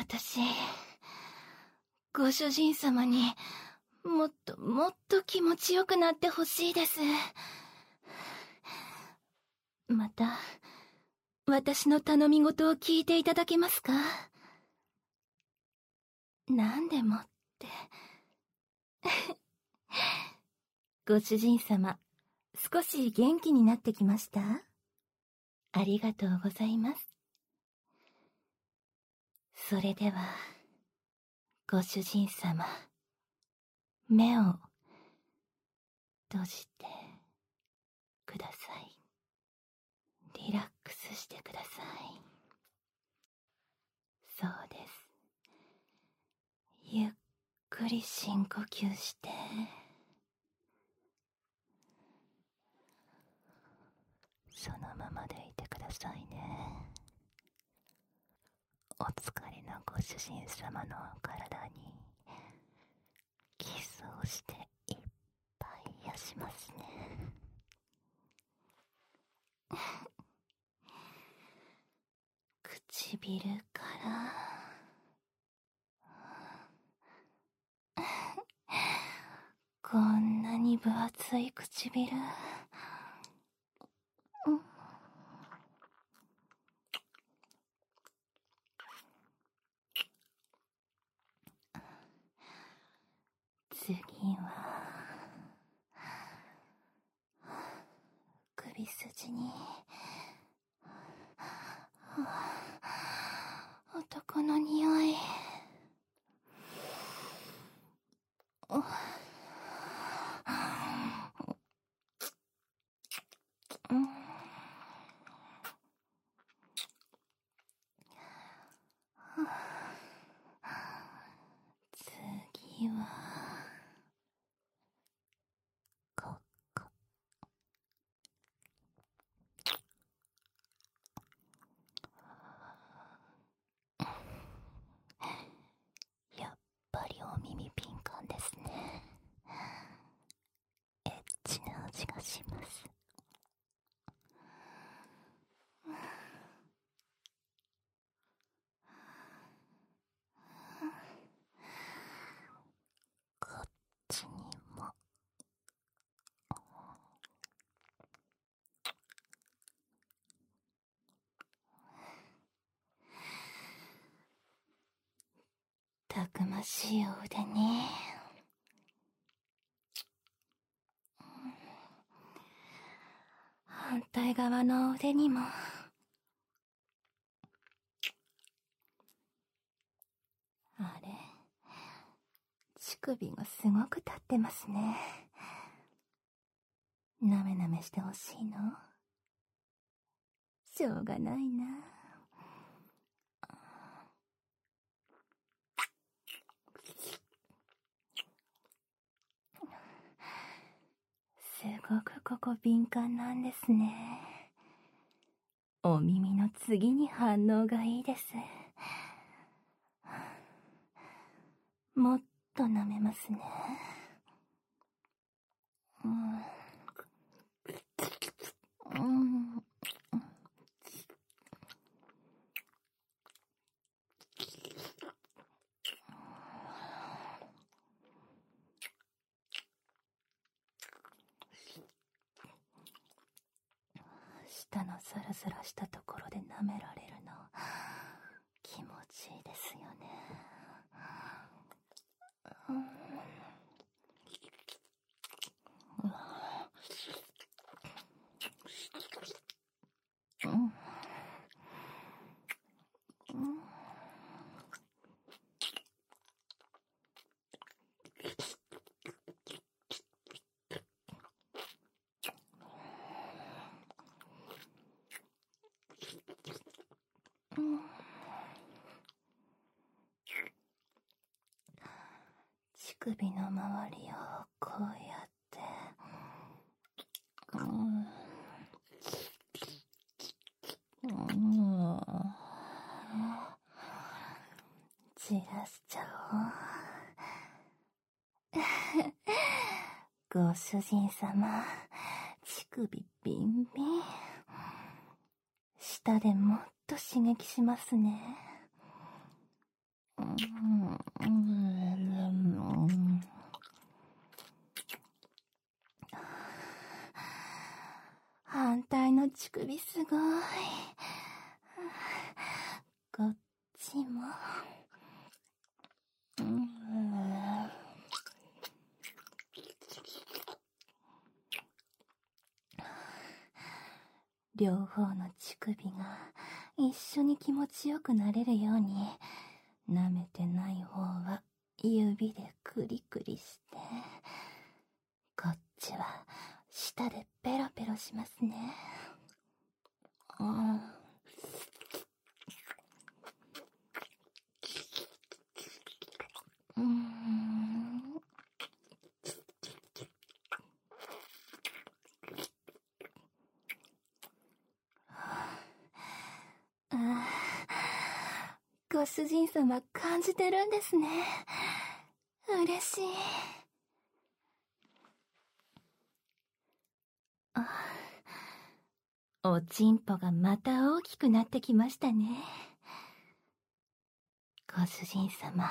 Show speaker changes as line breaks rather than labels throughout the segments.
私、ご主人様にもっともっと気持ちよくなってほしいです。また、私の頼み事を聞いていただけますか？何でもって。ご主人様、少し元気になってきました？ありがとうございます。それでは、ご主人様、目を閉じてください。リラックスしてください。そうです。ゆっくり深呼吸して、そのままでいてくださいね。お疲れのご主人様の体にキスをしていっぱい癒しますね。唇からこんなに分厚い唇、次は首筋に男の匂い。次はここ。やっぱりお耳敏感ですね。エッチな味がします。こっちにも。たくましいお腕に、反対側の腕にも。あれ、乳首がすごく立ってますね。なめなめしてほしいの？しょうがないな。すごくここ敏感なんですね。お耳の次に反応がいいです。もっと舐めますね。舌のサラサラしたところで舐められるの気持ちいいですよね。乳首の周りをこうやってじらしちゃおう。ご主人様、乳首ビンビン。舌でもっと刺激しますね。 首すごい。こっちも。両方の乳首が一緒に気持ちよくなれるように、舐めてない方は指でクリクリして、こっちは舌でペロペロしますね。ご主人様感じてるんですね。嬉しい。おちんぽがまた大きくなってきましたね。ご主人様。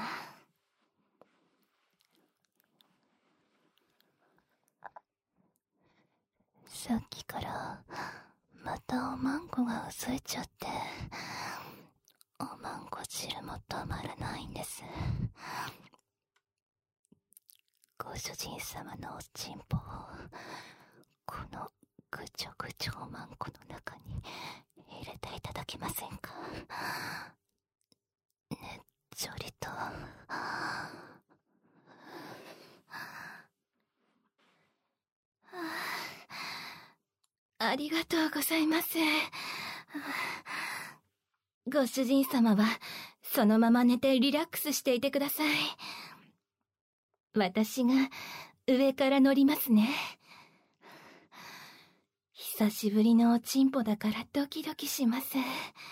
さっきからまたおまんこが薄いちゃって、おまんこ汁も止まらないんです。ご主人様のおちんぽをこのぐちょぐちょおまんこの中に入れていただけませんか。ねっちょりと。ありがとうございます。ご主人様はそのまま寝てリラックスしていてください。私が上から乗りますね。久しぶりのおちんぽだからドキドキします。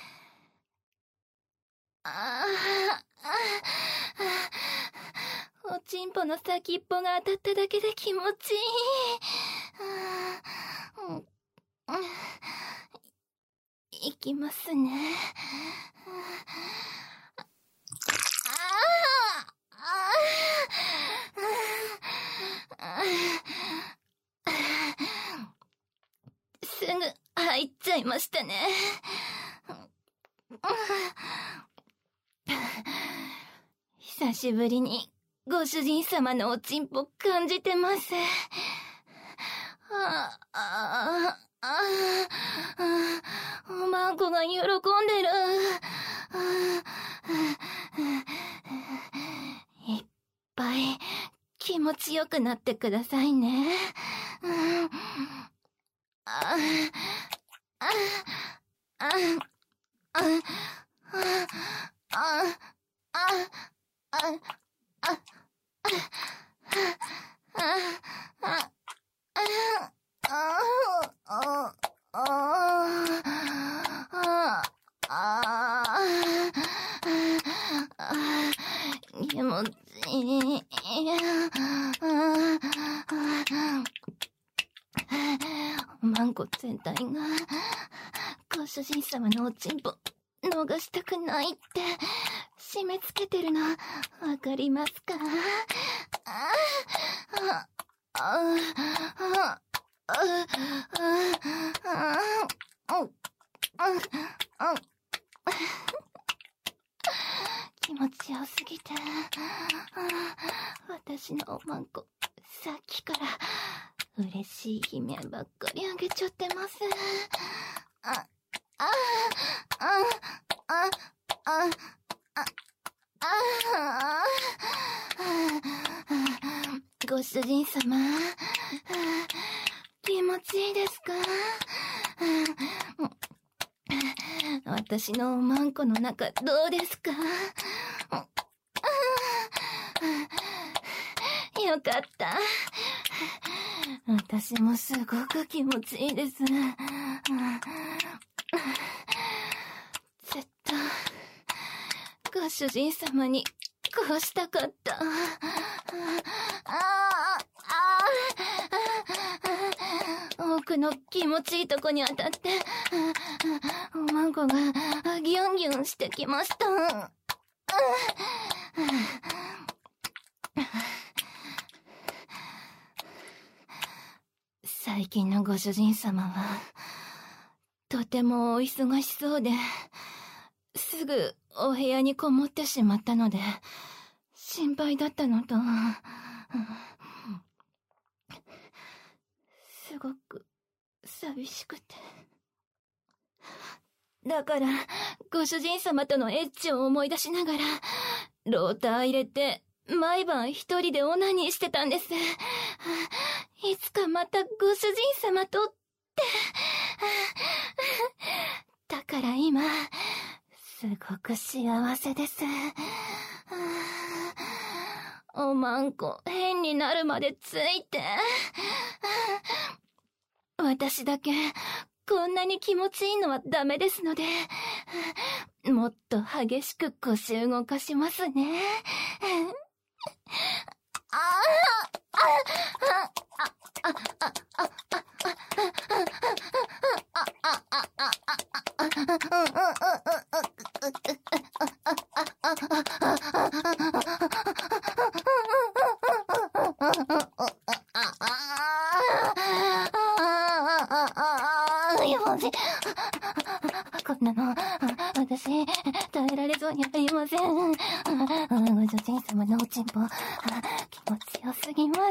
おちんぽの先っぽが当たっただけで気持ちいい。いきますね。すぐ入っちゃいましたね。久しぶりにご主人様のおちんぽ感じてます。おまんこが喜んでる。いっぱい気持ちよくなってくださいね。気持ちいい。おまんこ全体がご主人様のおちんぽ逃したくないって締め付けてるのわかりますか？気持ちよすぎて、私のおまんこさっきから嬉しい悲鳴ばっかりあげちゃってます。ご主人様、気持ちいいですか？私のおまんこの中どうですか？よかった。私もすごく気持ちいいです。ずっとご主人様にこうしたかった。奥の気持ちいいとこに当たって、おまんこがギュンギュンしてきました。最近のご主人様はとてもお忙しそうで、すぐお部屋にこもってしまったので、心配だったのと、すごく寂しくて。だから、ご主人様とのエッチを思い出しながら、ローター入れて、毎晩一人でオナニーしてたんです。いつかまたご主人様とって。だから今、すごく幸せです。おまんこ変になるまでついて。私だけこんなに気持ちいいのはダメですので、もっと激しく腰動かしますね。こんなの、私、耐えられそうにありません。ご主人様のおちんぽ、気持ちよすぎます。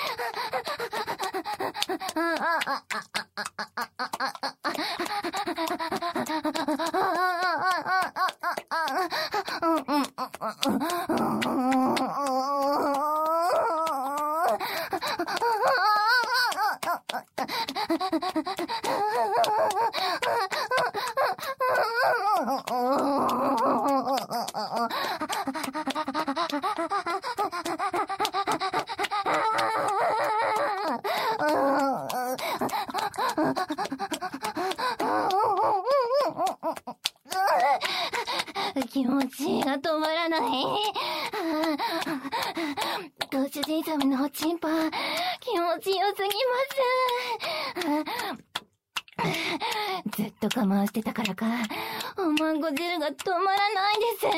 気持ちが止まらない。ご主人様のおちんぽ、気持ちよすぎます。ずっと我慢してたからか、おまんこ汁が止まらないです。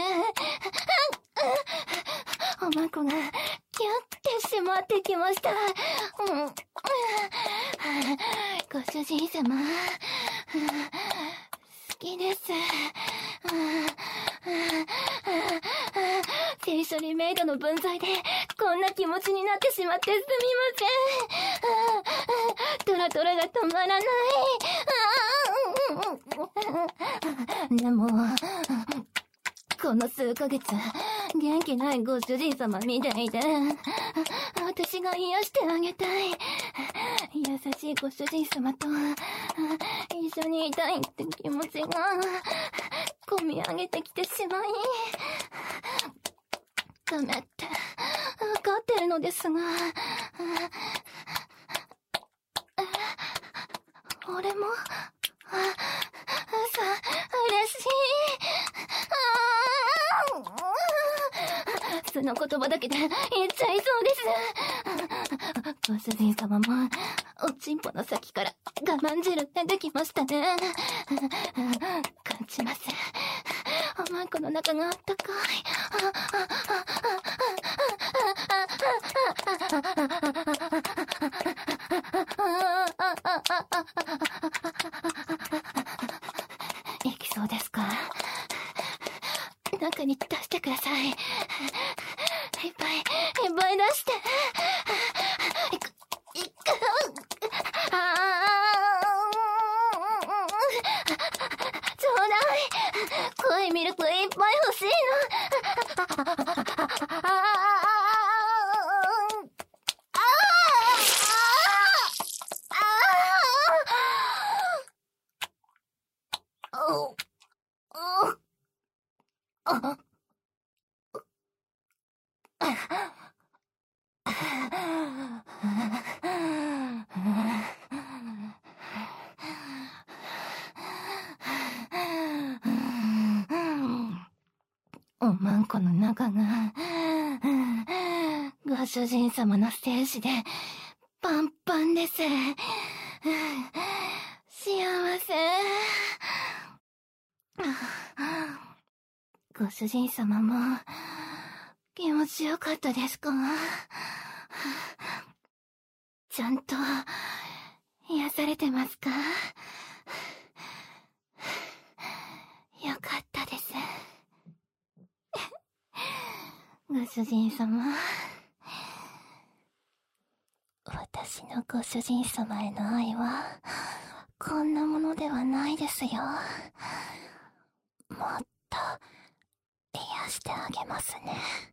おまんこがキュッてしまってきました。ご主人様、好きです。聖書リメイドの分際でこんな気持ちになってしまってすみません。トラトラが止まらない。でも、この数ヶ月、元気ないご主人様みたいで、私が癒してあげたい。優しいご主人様と一緒にいたいって気持ちが込み上げてきてしまい、ダメって分かってるのですが、俺も嬉しい。その言葉だけで言っちゃいそうです。ご主人様もおちんぽの先から我慢汁出てきましたね。感じます。おまんこの中があったかい。いきそうですか？中に出してください。いっぱい出して。ちょうだい。濃いミルクいっぱい欲しいおまんこの中が、ご主人様の精子でパンパンです。幸せ。ご主人様も気持ちよかったですか？ちゃんと癒されてますか？ ご主人様。私のご主人様への愛は、こんなものではないですよ。もっと、癒してあげますね。